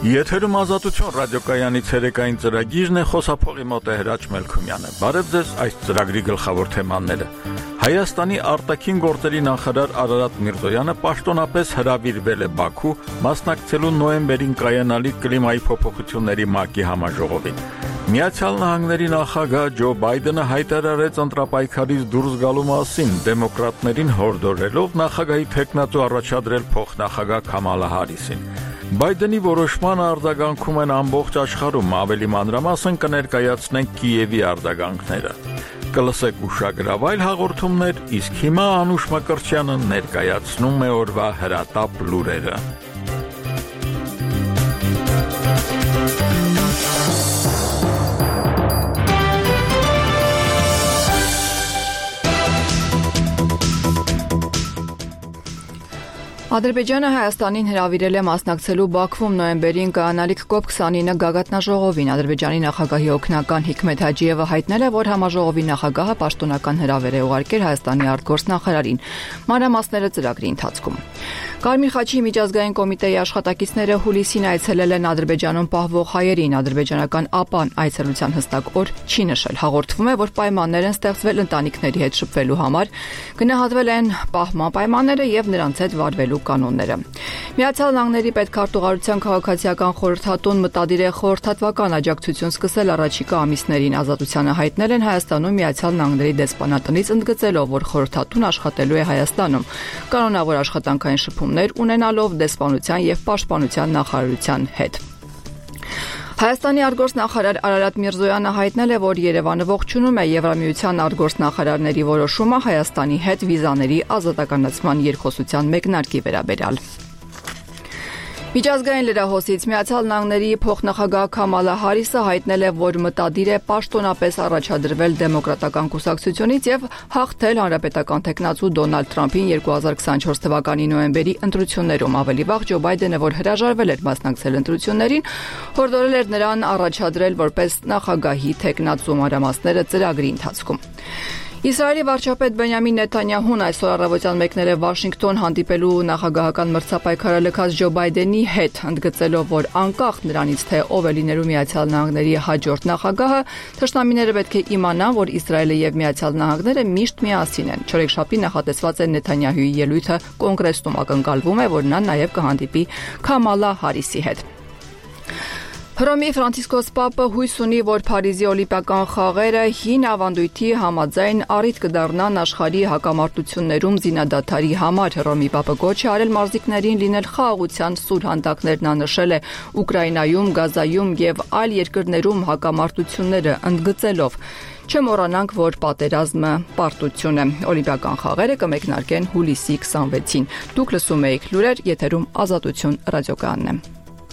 Եթերում ազատություն ռադիոկայանի ցերեկային ծրագիրն է, խոսափողի մոտ է Հրաչ Մելքումյանը։ Բարև ձեզ, այս ծրագրի գլխավոր թեմաները։ Հայաստանի արտաքին գործերի նախարար Արարատ Միրզոյանը պաշտոնապես հրավիրվել է Բաքու, մասնակցելու նոյեմբերին կայանալիք կլիմայի փոփոխությունների ՄԱԿ-ի համաժողովին։ Միացյալ Նահանգների նախագահ Ջո Բայդենը հայտարարեց ընտրապայքարից դուրս գալու մասին, դեմոկրատներին հորդորելով նախագահի թեկնածու առաջադրել փոխնախագահ Քամալա Հարիսին։ Բայդենի որոշմանը արձագանքում են ամբողջ աշխարհում, ավելի մանրամասն կներկայացնենք Կիևի արձագանքները։ Կլսեք ուշագրավ այլ հաղորդումներ, իսկ հիմա Անուշ Մկրտչյանը ներկայացնում է օրվա հրատապ լուրերը։ Ադրբեջանը Հայաստանին հրավիրել է մասնակցելու Բաքվում նոյեմբերին կայանալիք COP29 գագաթնաժողովին։ Ադրբեջանի նախագահի օգնական Հիկմեթ Հաջիևը հայտնել է, որ համաժողովի նախագահը պաշտոնական հրավեր է ուղարկել Հայաստանի արտգործնախարարին։ Մանրամասները ծրագրի ընթացքում։ Կարմիր խաչի միջազգային կոմիտեի աշխատակիցները հուլիսին այցելել են Ադրբեջանում պահվող հայերին։ Ադրբեջանական ԱՊԱ-ն այցելության հստակ օր չի նշել։ Հաղորդվում է, որ պայմաններ են ստեղծվել ընտանիքների հետ շփվելու համար, գնահատվել են պահման պայմանները եւ նրանց հետ վարվելու կանոնները։ Միացյալ Նահանգների պետքարտուղարության քաղաքացիական խորհրդատուն մտադիր է խորհրդատվական աջակցություն սկսել առաջիկա ամիսներին։ Ազատությանը հայտնել են Հայաստանում Միացյալ Նահանգների դեսպանատնից, ընդգծելով, որ խորհրդատուն աշխատելու է Հայաստանում, կանոնավոր աշխատանքային շփումներ ունենալով դեսպանության եւ պաշտպանության նախարարության հետ։ Հայաստանի արտգործնախարար Արարատ Միրզոյանը հայտնել է, որ Երևանը ողջունում է Եվրամիության արտգործնախարարների որոշումը Հայաստանի հետ վիզաների ազատականացման երկխոսության մեկնարկի վերաբերյալ։ Միջազգային լրահոսից Միացյալ Նահանգների փոխնախագահ Քամալա Հարիսը հայտնել է, որ մտադիր է պաշտոնապես առաջադրվել դեմոկրատական կուսակցությունից եւ հաղթել հանրապետական տեխնացու Դոնալդ Թրամփին 2024 թվականի նոյեմբերի ընտրություններում։ Ավելի վաղ Ջո Բայդենը, որ հրաժարվել էր մասնակցել ընտրություններին, հորդորել էր նրան առաջադրել որպես նախագահի տեխնացու մանրամասները ծրագրի ընթացքում։ Իսրայելի վարչապետ Բենյամին Նեթանյահուն այսօր առավոտյան մեկնել է Վաշինգտոն հանդիպելու նախագահական մրցապայքարը լքած Ջո Բայդենի հետ, ընդգծելով, որ անկախ նրանից, թե ով է լինելու Միացյալ Նահանգների հաջորդ նախագահը, թշնամիները պետք է իմանան, որ Իսրայելը եւ Միացյալ Նահանգները միշտ միասին են։ Չորեքշաբթի նախատեսված է Նեթանյահուի ելույթը կոնգրեսում, ակնկալվում է, որ նա նաեւ կհանդիպի Քամալա Հարիսի հետ։ Հռոմի Ֆրանցիսկոս Պապը հույս ունի, որ Փարիզի օլիմպիական խաղերը հին ավանդույթի համաձայն առիթ կդառնան աշխարհի հակամարտություններում զինադադարի համար։ Հռոմի Պապը կոչ է արել մարզիկներին լինել խաղաղության սուր հանդակներ։ Նա նշել է Ուկրաինայում, Գազայում եւ այլ երկրներում հակամարտությունները, ընդգծելով. Չմոռանանք, որ պատերազմը պարտություն է։ Օլիմպիական խաղերը կմեկնարկեն հուլիսի 26-ին։ Դուք լսում եք լուրեր, եթերում Ազատություն ռադիոկայանն է։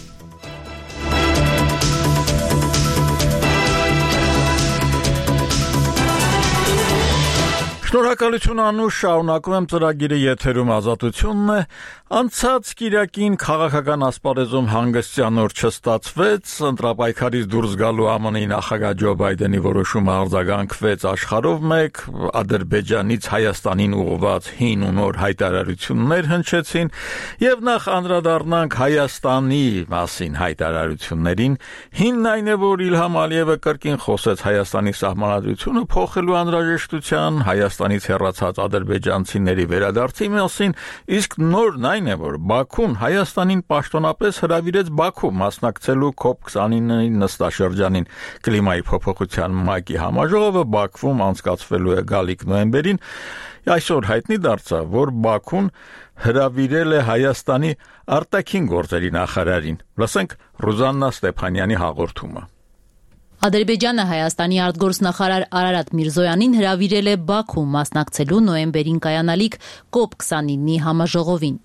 Շնորհակալություն Անուշ, շարունակում եմ ծրագիրը, եթերում Ազատությունն է։ Անցած կիրակին քաղաքական ասպարեզում հանգստյան օր չստացվեց, ընտրապայքարից դուրս գալու ԱՄՆ-ի նախագահ Ջո Բայդենի որոշումը արձագանքվեց աշխարհով մեկ, Ադրբեջանից Հայաստանին ուղղված հին ու նոր հայտարարություններ հնչեցին, եւ նախ անդրադառնանք Հայաստանի մասին հայտարարություններին։ Հինն այն է, որ Իլհամ Ալիևը կրկին խոսեց Հայաստանի սահմանադրությունը փոխելու անհրաժեշտության, Հայաստանից հեռացած ադրբեջանցիների վերադարձի մասին, իսկ նորն այն է, որ Բաքուն Հայաստանին պաշտոնապես հրավիրեց Բաքու մասնակցելու COP29 նստաշրջանին։ Կլիմայի փոփոխության ՄԱԿ-ի համաժողովը Բաքվում անցկացվելու է գալիք նոյեմբերին։ Այսօր հայտնի դարձավ, որ Բաքուն հրավիրել է Հայաստանի արտաքին գործերի նախարարին։ Լսենք Ռուզաննա Ստեփանյանի հաղորդումը։ Ադրբեջանը Հայաստանի արտգործնախարար Արարատ Միրզոյանին հրավիրել է Բաքու մասնակցելու նոյեմբերին կայանալիք COP29-ի համաժողովին։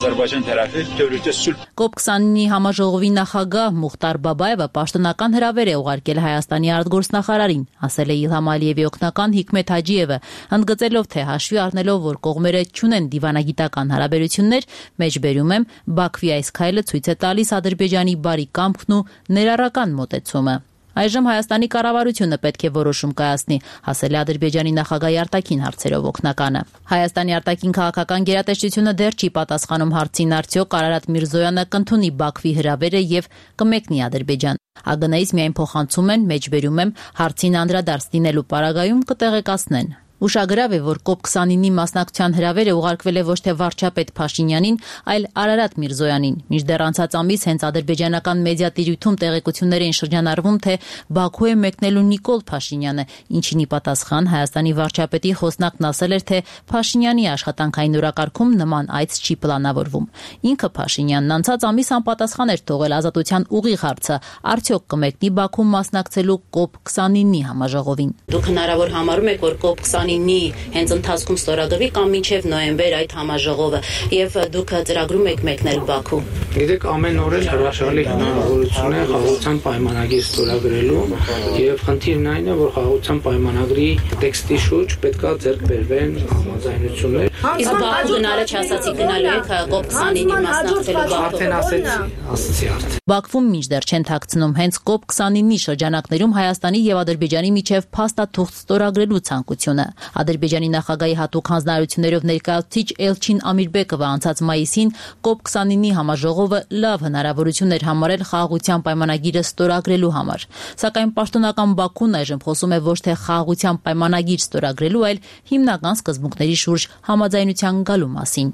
COP29-ի համաժողովի նախագահ Մուխտար Բաբայևը պաշտոնական հրավեր է ուղարկել Հայաստանի արտգործնախարարին, ասել է Իլհամ Ալիևի օգնական Հիկմեթ Հաջիևը, ընդգծելով, թե հաշվի առնելով, որ կողմերը չունեն դիվանագիտական հարաբերություններ, մեջբերում եմ, Բաքվի այս քայլը ցույց է տալիս Ադրբեջանի բարի կամքն ու ներառական մոտեցումը։ Այժմ Հայաստանի կառավարությունը պետք է որոշում կայացնի, ասել է Ադրբեջանի նախագահի արտաքին հարցերով օգնականը։ Հայաստանի արտաքին քաղաքական գերատեսչությունը դեռ չի պատասխանում հարցին, արդյոք Արարատ Միրզոյանը կընդունի Բաքվի հրավերը եւ կմեկնի Ադրբեջան։ ԱԳՆ-ից միայն փոխանցում են, մեջբերում եմ, հարցին անդրադարձ դինելու պարագայում կտեղեկացնեն։ Ուշագրավ է, որ COP29-ի մասնակցության հրավերը ուղարկվել է ոչ թե վարչապետ Փաշինյանին, այլ Արարատ Միրզոյանին։ Մինչդեռ անցած ամիս հենց ադրբեջանական մեդիատիրույթում տեղեկություններ էին շրջանառվում, թե Բաքու է մեկնելու Նիկոլ Փաշինյանը, ինչին ի պատասխան Հայաստանի վարչապետի խոսնակն ասել էր, թե Փաշինյանի աշխատանքային օրակարգում նման այց չի պլանավորվում։ Ինքը Փաշինյանն անցած ամիս անպատասխան էր թողել Ազատության ուղիղ հարցը, արդյոք կմեկնի Բաքվում մասնակցելու COP29-ի համաժողովին։ Դուք հնարավոր համարում եք, որ COP29-ի հենց ընթացքում ստորագրվի կամ մինչև նոյեմբեր այդ համաժողովը եւ դուք ծրագրում եք մեկնել Բաքու։ Գիտեք, ամեն օր հրաշալի հնարավորություն է խաղաղության պայմանագիր ստորագրելու եւ խնդիրն այն է, որ խաղաղության պայմանագրի տեքստի շուրջ պետքա ձեռք բերվեն համաձայնություններ։ Իսկ Բաքու գնալը չասացի գնալու եք COP29-ի մասնակցելու Բաքու։ Արդեն ասացի արդեն։ Բաքվում մինչդեռ չեն թաքցնում, հենց COP29-ի շրջանակներում Հայաստանի եւ Ադրբեջանի միջև փաստաթուղթ ստորագրելու ցանկությունը։ Ադրբեջանի նախագահի հատուկ հանձնարարություններով ներկայացուցիչ Էլչին Ամիրբեկովը անցած մայիսին COP29-ի համաժողովը լավ հնարավորություն էր համարել խաղաղության պայմանագիրը ստորագրելու համար։ Սակայն պաշտոնական Բաքուն այժմ խոսում է ոչ թե խաղաղության պայմանագիր ստորագրելու, այլ հիմնական սկզբունքների շուրջ համաձայնության գալու մասին։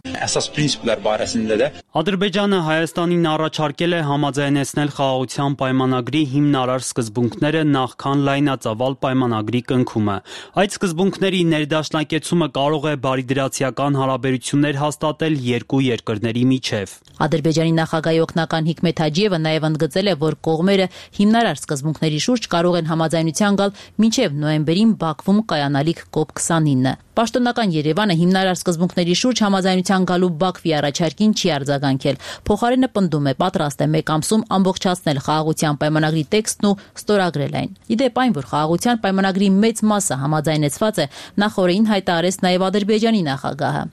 Ադրբեջանը Հայաստանին առաջարկել է համաձայնեցնել խաղաղության պայմանագրի հիմնարար սկզբունքները նախքան լայնածավալ պայմանագրի կնքումը։ Այդ սկզբունքների ներդաշնակեցումը կարող է բարիդրացիական հարաբերություններ հաստատել երկու երկրների միջև։ Ադրբեջանի նախագահի օգնական Հիկմեթ Հաջիևը նաև ընդգծել է, որ կողմերը հիմնարար սկզբունքների շուրջ կարող են համաձայնության գալ մինչև նոյեմբերին Բաքվում կայանալիք COP29-ը։ Պաշտոնական Երևանը հիմնարար սկզբունքների շուրջ համաձայնության գալու Բաքվի առաջարկին չի արձագանքել։ Փոխարենը պնդում է պատրաստ է մեկ ամսում ամբողջացնել խաղաղության պայմանագրի տեքստն ու ստորագրել այն։ Իդեպ այն, որ խաղաղության պայմանագրի մեծ մասը համաձայնեցված է, նախորդին հայտարարեց նաև Ադրբեջանի նախագահը։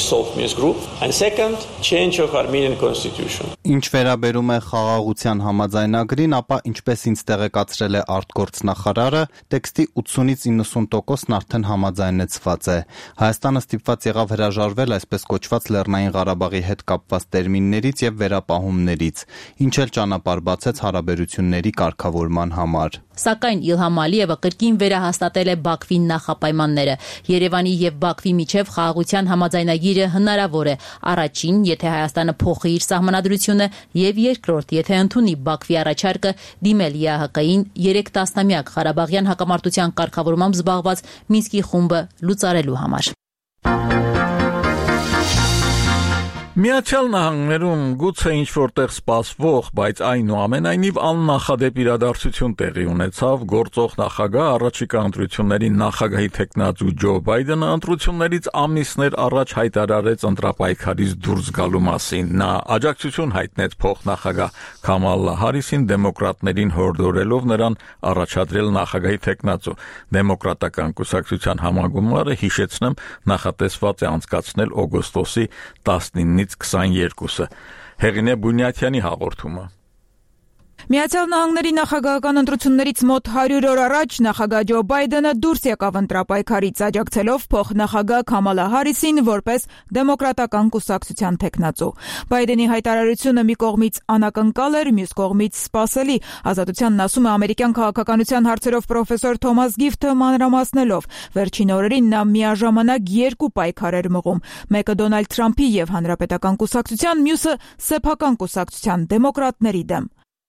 Ինչ վերաբերում է խաղաղության համաձայնագրին, ապա ինչպես ինձ տեղեկացրել է արտգործնախարարը, տեքստի 80-ից 90%-ն արդեն համաձայնեցված է։ Հայաստանը ստիպված եղավ հրաժարվել այսպես կոչված Լեռնային Ղարաբաղի հետ կապված տերմիններից եւ վերապահումներից, ինչ էլ ճանապարհ բացեց հարաբերությունների կարգավորման համար։ Սակայն Իլհամ Ալիևը կրկին վերահաստատել է Բաքվի նախապայմանները։ Երևանի եւ Բաքվի միջև խաղաղության համաձայնագիրը հնարավոր է առաջին, եթե Հայաստանը փոխի իր սահմանադրությունը, եւ երկրորդ, եթե ընդունի Բաքվի առաջարկը դիմել ԵԱՀԿ-ին 3 տասնամյակ Ղարաբաղյան հակամարտության կարգավորմամբ զբաղված Մինսկի խումբը լուծարելու համար։ Միացյալ Նահանգներում գուցե ինչ-որտեղ սպասվող, բայց այնուամենայնիվ աննախադեպ իրադարձություն տեղի ունեցավ գործող նախագահ առաջիկա ընտրությունների նախագահի թեկնածու Ջո Բայդենը ընտրություններից ամիսներ առաջ հայտարարեց ընտրապայքարից դուրս գալու մասին։ Նա աջակցություն հայտնեց փոխնախագահ Քամալա Հարիսին դեմոկրատներին հորդորելով նրան առաջադրել նախագահի թեկնածու։ Դեմոկրատական կուսակցության համագումարը, հիշեցնեմ, նախատեսված է անցկացնել օգոստոսի 19-ից 22-ը։ Հեղինե Բունյաթյանի հաղորդումը։ Միացյալ Նահանգների նախագահական ընտրություններից մոտ 100 օր առաջ նախագահ Ջո Բայդենը դուրս եկավ ընտրապայքարից, աջակցելով փոխնախագահ Քամալա Հարիսին որպես դեմոկրատական կուսակցության թեկնածու։ Բայդենի հայտարարությունը մի կողմից անակնկալ էր, մյուս կողմից սպասելի։ Ազատությանն ասում է ամերիկյան քաղաքականության հարցերով պրոֆեսոր Թոմաս Գիֆթը մանրամասնելով։ Վերջին օրերին նա միաժամանակ երկու պայքար էր մղում՝ մեկը Դոնալդ Թրամփի եւ Հանրապետական կուսակցության, մյուսը սեփական կուսակցության դեմոկրատների դեմ։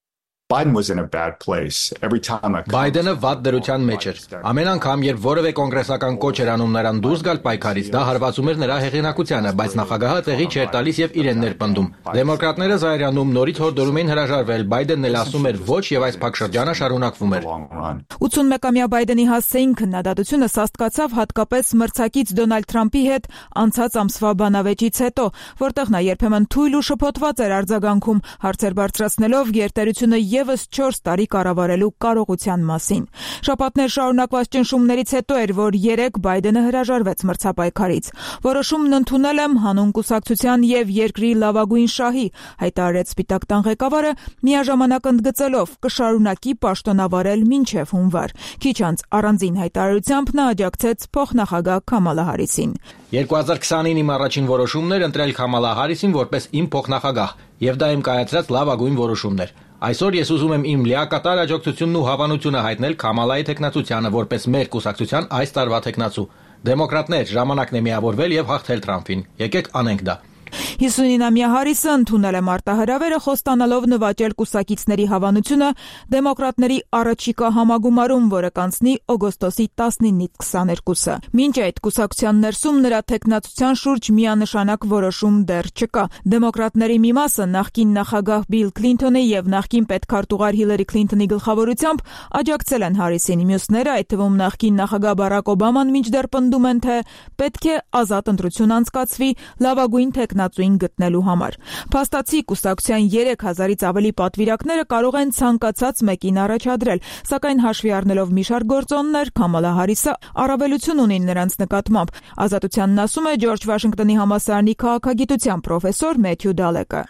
Բայդենը վատ դրության մեջ էր։ Ամեն անգամ, երբ որևէ կոնգրեսական կոչ էր անում նրան դուրս գալ պայքարից, դա հարվածում էր նրա հեղինակությանը, բայց նախագահը տեղի չէր տալիս եւ իրեն ներպնդում։ Դեմոկրատները զայրանում նորից հորդորում էին հրաժարվել, Բայդենն էլ ասում էր ոչ եւ այս փակշրջանը շարունակվում էր։ 81-ամյա Բայդենի հասցեին քննադատությունը սաստկացավ հատկապես մրցակից Դոնալդ Թրամփի հետ անցած ամսվա բանավեճից հետո, որտեղ նա երբեմն թույլ ու շփոթված էր արձագանքում, հարցեր բարձրացնելով գերտերությունը եւս 4 տարի կառավարելու կարողության մասին։ Շաբաթներ շարունակված ճնշումներից հետո էր, որ 3 Բայդենը հրաժարվեց մրցապայքարից։ Որոշումն ընդունել եմ հանուն կուսակցության եւ երկրի լավագույն շահի, հայտարարեց Սպիտակ տան ղեկավարը, միաժամանակ ընդգծելով կշարունակի պաշտոնավարել մինչեւ հունվար։ Քիչ անց առանձին հայտարարությամբ նա աջակցեց փոխնախագահ Քամալա Հարիսին։ 2029-ի առաջին որոշումն էր ընտրել Քամալա Հարիսին որպես իմ փոխնախագահ, եւ դա իմ կայացրած լավագույն որոշումն էր։ Այսօր ես ուզում եմ իմ լիակատար աջակցությունն ու հավանությունը հայտնել Քամալայի թեկնածությանը որպես մեր կուսակցության այս տարվա թեկնածու։ Դեմոկրատներ, ժամանակն է միավորվել եւ հաղթել Թրամփին։ Եկեք անենք դա։ 59-ամյա Հարիսը ընդունել է մարտահրավերը, խոստանալով նվաճել կուսակիցների հավանությունը դեմոկրատների առաջիկա համագումարում, որը կանցնի օգոստոսի 19-ից 22-ը։ Մինչ այդ կուսակցության ներսում նրա թեկնածության շուրջ միանշանակ որոշում դեռ չկա։ Դեմոկրատների մի մասը նախկին նախագահ Բիլ Քլինթոնի եւ նախկին պետքարտուղար Հիլարի Քլինթոնի գլխավորությամբ աջակցել են Հարիսին։ Մյուսները, այդ թվում նախկին նախագահ Բարակ Օբաման, մինչդեռ պնդում են, թե պետք է ազատ ընտրություն անցկացվի լավագույն թեկնածուին գտնելու համար։ Փաստացի կուսակցության 3000-ից ավելի պատվիրակները կարող են ցանկացած մեկին առաջադրել, սակայն հաշվի առնելով մի շարք գործոններ, Քամալա Հարիսը առավելություն ունի նրանց նկատմամբ։ Ազատությանն ասում է Ջորջ Վաշինգտոնի համալսարանի քաղաքագիտության պրոֆեսոր Մեթյու Դալեկը։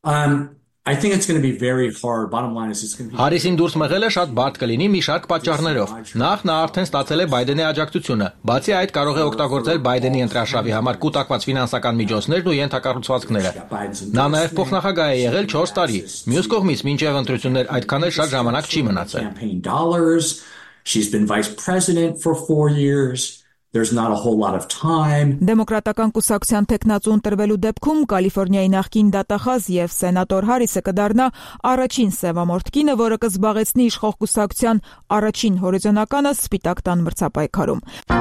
I think it's going to be very hard. Bottom line is it's going to be Հարիսին դուրս մղելը շատ բարդ կլինի մի շարք պատճառներով։ Նախ նա արդեն ստացել է Բայդենի աջակցությունը։ Բացի այդ կարող է օգտագործել Բայդենի ընտրաշավի համար կուտակված ֆինանսական միջոցներն ու ենթակառուցվածքները։ Նա նաև փոխնախագահ է եղել 4 տարի։ Մյուս կողմից մինչև ընտրություններ այդքան էլ շատ ժամանակ չի մնացել։ She's been vice president for 4 years. There's not a whole lot of time. Դեմոկրատական կուսակցության թեկնածու ընտրվելու դեպքում Կալիֆոռնիայի նախկին դատախազ եւ սենատոր Հարիսը կդառնա առաջին սևամորթ կինը, որը կզբաղեցնի իշխող կուսակցության առաջին հորիզոնականը Սպիտակ տան մրցապայքարում։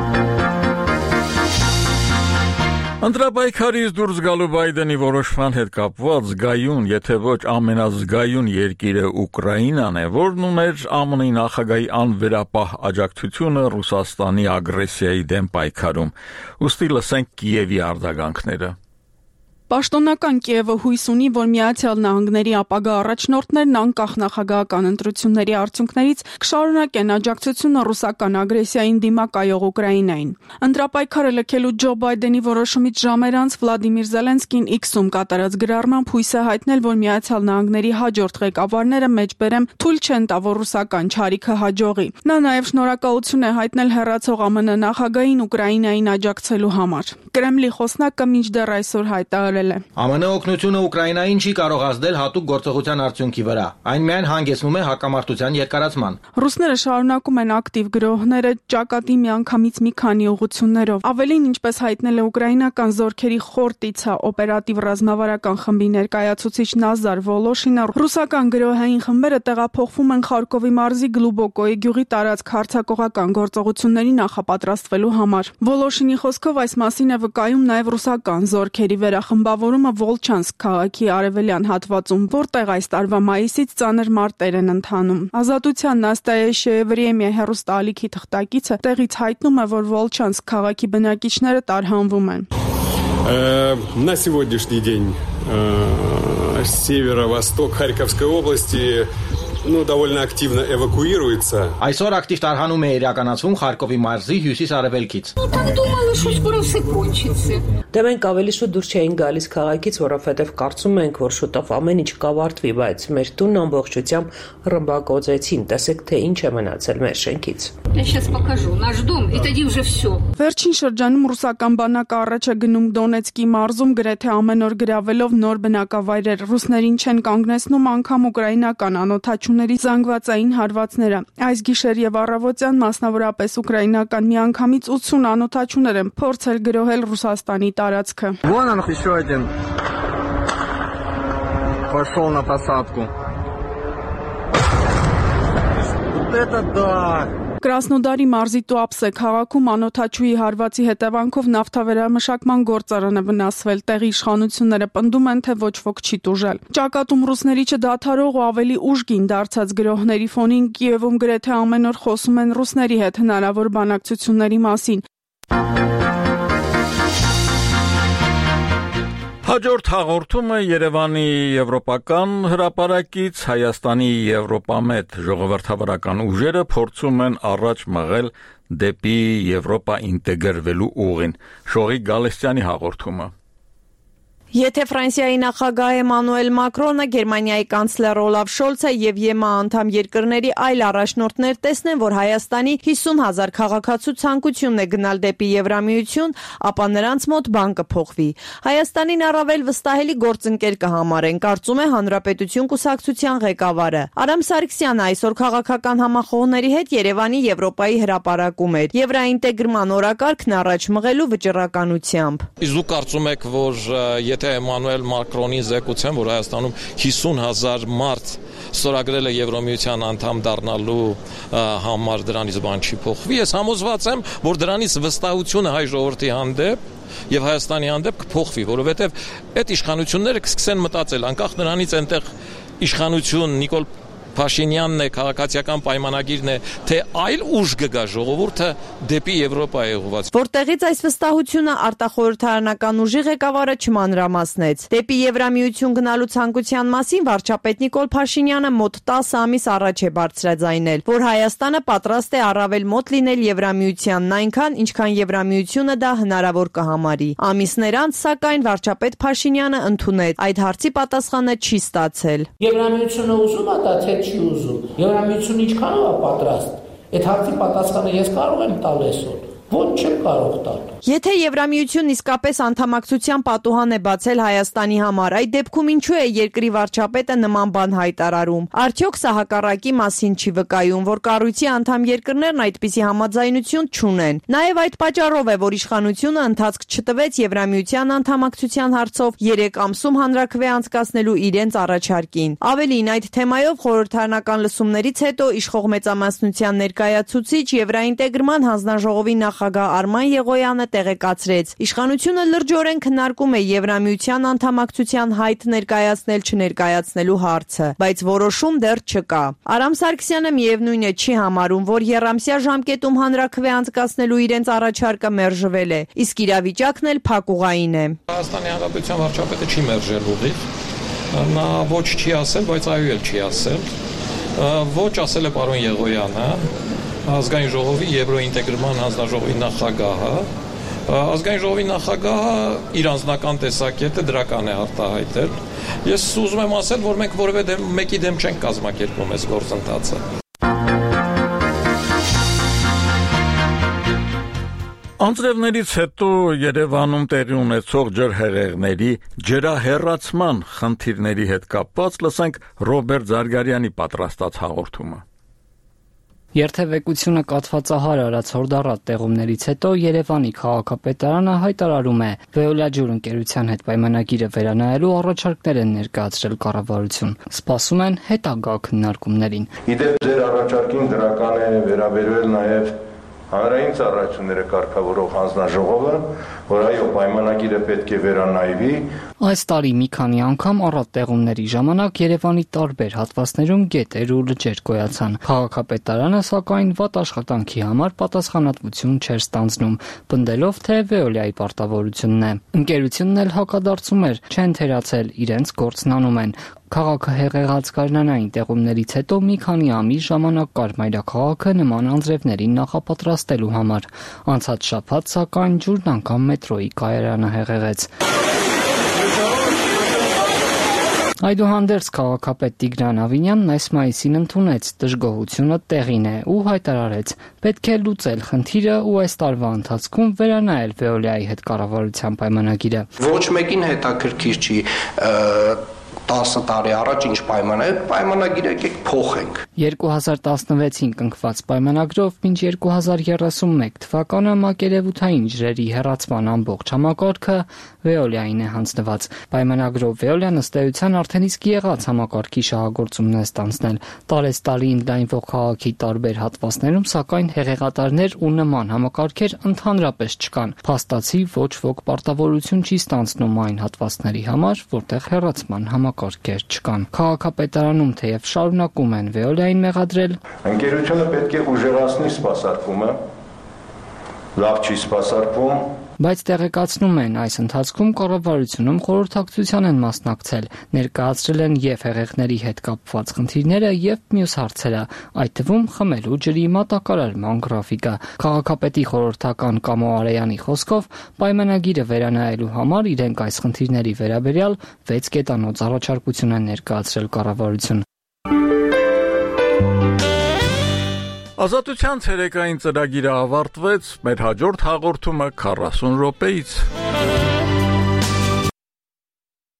Ընտրապայքարից դուրս գալու Բայդենի որոշման հետ կապված զգայուն, եթե ոչ ամենազգայուն երկիրը Ուկրաինան է, որն ուներ ԱՄՆ-ի նախագահի անվերապահ աջակցությունը Ռուսաստանի ագրեսիայի դեմ պայքարում։ Ուստի լսենք Կիևի արձագանքները։ Պաշտոնական Կիևը հույս ունի, որ Միացյալ Նահանգների ապագա առաջնորդներն անկախ նախագահական ընտրությունների արդյունքներից կշարունակեն աջակցությունը ռուսական ագրեսիային դիմակայող Ուկրաինային։ Ընտրապայքարը լքելու Ջո Բայդենի որոշումից ժամեր անց Վլադիմիր Զելենսկին X-ում կատարած գրառմամբ հույս է հայտնել, որ Միացյալ Նահանգների հաջորդ ղեկավարները մեջբերեմ թույլ չեն տա, որ ռուսական չարիքը հաջողի։ Նա նաև շնորհակալություն է հայտնել հեռացող ԱՄՆ նախագահին Ուկրաինային աջակցելու համար։ Կրեմլի խոսնակը մինչդեռ այսօր հայտարարել ԱՄՆ օգնությունը Ուկրաինային չի կարող ազդել հատուկ գործողության արդյունքի վրա։ Այն միայն հանգեցնում է հակամարտության երկարացման։ Ռուսները շարունակում են ակտիվ գրոհները ճակատի միանգամից մի քանի ուղղություններով։ Ավելին, ինչպես հայտնել է ուկրաինական զորքերի խորտիցա օպերատիվ ռազմավարական խմբի ներկայացուցիչ Նազար Վոլոշինը, ռուսական գրոհային խմբերը տեղափոխվում են Խարկովի մարզի Գլուբոկոյի գյուղի տարածք հարձակողական գործողությունների նախապատրաստվելու համար։ Վոլոշինի խոսքով այս մասին է վկայում նաև ռուսական զորքերի վերախմբավորումը Վոլչանսկ քաղաքի արևելյան հատվածում, որտեղ այս տարվա մայիսից ծանր մարտեր են ընթանում։ Ազատության Նաստայեշե Վրեմիա հեռուստաալիքի թղթակիցը տեղից հայտնում է, որ Վոլչանսկ քաղաքի բնակիչները տարհանվում են։ На сегодняшний день северо-восток Харьковской области довольно активно эвакуируется. Այսօր ակտիվ տարհանում է իրականացվում Խարկովի մարզի հյուսիս-արևելքից։ Դե մենք ավելի շուտ դուրս չէինք գալիս քաղաքից, որովհետև կարծում ենք, որ շուտով ամեն ինչ կավարտվի, բայց մեր տունն ամբողջությամբ ռմբակոծեցին։ Տեսեք, թե ինչ է մնացել մեր շենքից։ Վերջին շրջանում ռուսական բանակը առաջ է գնում Դոնեցկի մարզում գրեթե ամեն օր գրավելով նոր բնակավայրեր։ Ռուսներին չեն կանգնեցնում անգամ ուկրաինական անօթաչուների զանգվածային հարվածները։ Այս գիշեր եւ առավոտյան մասնավորապես ուկրաինական միանգամից 80 անօթաչուներ են փորձել գրոհել Ռուսաստանի տարածքը։ Вон он еще один. Пошел на посадку. Вот это да. Կրասնոդարի մարզի Տուապսե քաղաքում անօթաչուի հարվածի հետևանքով նավթավերամշակման գործարանը վնասվել։ Տեղի իշխանությունները պնդում են, թե ոչ ոք չի տուժել։ Ճակատում ռուսների չդադարող ու ավելի ուժգին դարձած գրոհների ֆոնին Կիևում գրեթե ամեն օր խոսում են ռուսների հետ հնարավոր բանակցությունների մասին։ Հաջորդ հաղորդումը Երևանի եվրոպական հրապարակից Հայաստանի եվրոպամետ ժողովրդավարական ուժերը փորձում են առաջ մղել դեպի Եվրոպա ինտեգրվելու ուղին։ Շողիկ Գալստյանի հաղորդումը։ Եթե Ֆրանսիայի նախագահ Էմանուել Մակրոնը, Գերմանիայի կանցլեր Օլաֆ Շոլցը եւ ԵՄԱ անդամ երկրների այլ առաջնորդներ տեսնեն, որ Հայաստանի 50,000 քաղաքացու ցանկությունն է գնալ դեպի Եվրամիություն, ապա նրանց մոտ բան կփոխվի։ Հայաստանին առավել վստահելի գործընկեր կհամարեն, կարծում է Հանրապետություն կուսակցության ղեկավարը։ Արամ Սարգսյանը այսօր քաղաքական համախոհների հետ Երևանի Եվրոպայի հրապարակում էր Եվրաինտեգրման օրակարգն առաջ մղելու վճռականությամբ։ Իսկ դուք կարծում եք, որ եթե Էմանուել Մակրոնի զեկուցեն, որ Հայաստանում 50,000 մարդ ստորագրել է Եվրոմիության անդամ դառնալու համար, դրանից բան չի փոխվի։ Ես համոզված եմ, որ դրանից վստահությունը հայ ժողովրդի հանդեպ եւ Հայաստանի հանդեպ կփոխվի, որովհետեւ այդ իշխանությունները կսկսեն մտածել, անկախ նրանից այնտեղ իշխանություն Նիկոլ Փաշինյանն է, քաղաքացիական պայմանագիրն է, թե այլ ուժ կգա ժողովուրդը դեպի Եվրոպա է ուղղված։ Որտեղից այս վստահությունը արտախորհրդարանական ուժի ղեկավարը չմանրամասնեց։ Դեպի Եվրամիություն գնալու ցանկության մասին վարչապետ Նիկոլ Փաշինյանը մոտ 10 ամիս առաջ է բարձրաձայնել, որ Հայաստանը պատրաստ է առավել մոտ լինել Եվրամիությանն այնքան, ինչքան Եվրամիությունը դա հնարավոր կհամարի։ Ամիսներ անց, սակայն, վարչապետ Փաշինյանը ընդունեց, այդ հարցի պատասխանը չի ստացել։ Եվրամիությունը ուզում է դա թե չի ուզում։ Եվրամիությունը ինչքանով է պատրաստ։ Այդ հարցի պատասխանը ես կարող եմ տալ այսօր։ Ոչ չեմ կարող տալ։ Եթե Եվրամիությունն իսկապես անդամակցության պատուհան է բացել Հայաստանի համար, այդ դեպքում ինչու է երկրի վարչապետը նման բան հայտարարում։ Արդյոք սա հակառակի մասին չի վկայում, որ կառույցի անդամ երկրներն այդպիսի համաձայնություն չունեն։ Նաև այդ պատճառով է, որ իշխանությունը ընթացք չտվեց Եվրամիության անդամակցության հարցով 3 ամսում հանրաքվե անցկացնելու իրենց առաջարկին։ Ավելին, այդ թեմայով խորհրդարանական լսումներից հետո իշխող մեծամասնության ներկայացուցիչ Եվրաինտեգրման հանձնաժողովի նախագահ Արման Եղոյանը տեղեկացրեց. իշխանությունը լրջորեն քննարկում է Եվրամիության անդամակցության հայտ ներկայացնել չներկայացնելու հարցը, բայց որոշում դեռ չկա։ Արամ Սարգսյանը միևնույն է չի համարում, որ եռամսյա ժամկետում հանրաքվե անցկացնելու իրենց առաջարկը մերժվել է, իսկ իրավիճակն էլ փակուղային է։ Հայաստանի Հանրապետության վարչապետը չի մերժել ուղիղ, նա ոչ չի ասել, բայց այո էլ չի ասել։ Ոչ ասել է պարոն Եղոյանը, ազգային ժողովի Եվրոինտեգրման հանձնաժողովի նախագահը։ Ազգային ժողովի նախագահը իր անձնական տեսակետը դրական է արտահայտել։ Ես ուզում եմ ասել, որ մենք որևէ մեկի դեմ չենք կազմակերպում այս գործընթացը։ Անձրևներից հետո Երևանում տեղի ունեցող ջրհեղեղների ջրահեռացման խնդիրների հետ կապված լսենք Ռոբերտ Զարգարյանի պատրաստած հաղորդումը։ Երթևեկությունը կաթվածահար արած հորդառատ տեղումներից հետո Երևանի քաղաքապետարանը հայտարարում է Veolia ջուր ընկերության հետ պայմանագիրը վերանայելու առաջարկներ են ներկայացրել կառավարություն։ Սպասում են հետագա քննարկումներին։ Իդեպ ձեր առաջարկին դրական է վերաբերվել նաև հանրային ծառայությունները կարգավորող հանձնաժողովը, որ այո, պայմանագիրը պետք է վերանայվի։ Այս տարի մի քանի անգամ առատ տեղումների ժամանակ Երևանի տարբեր հատվածներում գետեր ու լճեր գոյացան։ Քաղաքապետարանը սակայն վատ աշխատանքի համար պատասխանատվություն չէր ստանձնում, պնդելով, թե Veolia-ի պարտավորությունն է։ Ընկերությունն էլ հակադարձում էր, չեն թերացել, իրենց գործն անում են։ Քաղաքը հեղեղած գարնանային տեղումներից հետո մի քանի ամիս ժամանակ կար մայրաքաղաքը նման անձրևներին նախապատրաստելու համար։ Անցած շաբաթ սակայն ջուրն անգամ մետրոյի կայարանը հեղեղեց։ Այդուհանդերձ քաղաքապետ Տիգրան Ավինյանն այս մայիսին ընդունեց դժգոհությունը տեղին է ու հայտարարեց. պետք է լուծել խնդիրը ու այս տարվա ընթացքում վերանայել Veolia-ի հետ կառավարության պայմանագիրը։ Ոչ մեկին հետաքրքիր չի 10 տարի առաջ ինչ պայմանագիր եկեք փոխենք։ 2016-ին կնքված պայմանագրով մինչ 2031 թվականը մակերևութային ջրերի հեռացման ամբողջ համակարգը Veolia-ին է հանձնված։ Պայմանագրով Veolia-ն ըստ էության արդեն իսկ եղած համակարգի շահագործումն է ստանձնել։ Տարեստարի ընդլայնվող քաղաքի տարբեր հատվածներում սակայն հեղեղատարներ ու նման համակարգեր ընդհանրապես չկան։ Փաստացի ոչ ոք պարտավորություն չի ստանձնում այն հատվածների համար, որտեղ հեռացման համակարգեր չկան։ Քաղաքապետարանում թեև շարունակում են Veolia-ին մեղադրել, ընկերությունը պետք է ուժեղացնի սպասարկումը, լավ չի սպասարկվում, Բայց տեղեկացնում են, այս ընթացքում կառավարությունում խորհրդակցության են մասնակցել, ներկայացրել են եւ հեղեղների հետ կապված խնդիրները եւ մյուս հարցերը, այդ թվում խմելու ջրի մատակարարման գրաֆիկը։ Քաղաքապետի խորհրդական Կամո Արեյանի խոսքով պայմանագիրը վերանայելու համար իրենք այս խնդիրների վերաբերյալ 6 կետանոց առաջարկություն են ներկայացրել կառավարություն։ Ազատության ցերեկային ծրագիրը ավարտվեց, մեր հաջորդ հաղորդումը 40 րոպեից։